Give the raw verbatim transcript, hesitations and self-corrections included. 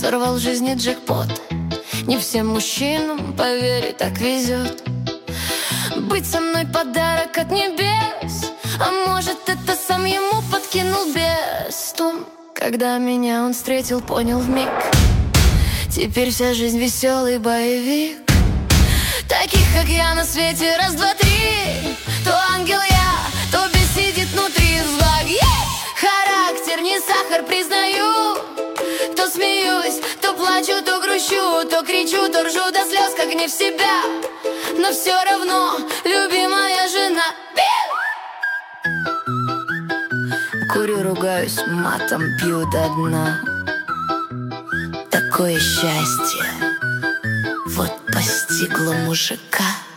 сорвал в жизни джекпот. Не всем мужчинам, поверь, так везет. Быть со мной подарок от небес, а может, это сам ему подкинул бес. Том, когда меня он встретил, понял вмиг. Теперь вся жизнь веселый боевик. Таких, как я, на свете раз, два, три. То ангел я, то бес сидит внутри. Звак есть, характер не сахар, признаю. То смеюсь, то плачу, то грущу, то кричу, то ржу до слез, как не в себя. Но все равно любимая жена. Курю, ругаюсь матом, пью до дна. Такое счастье вот постигло мужика.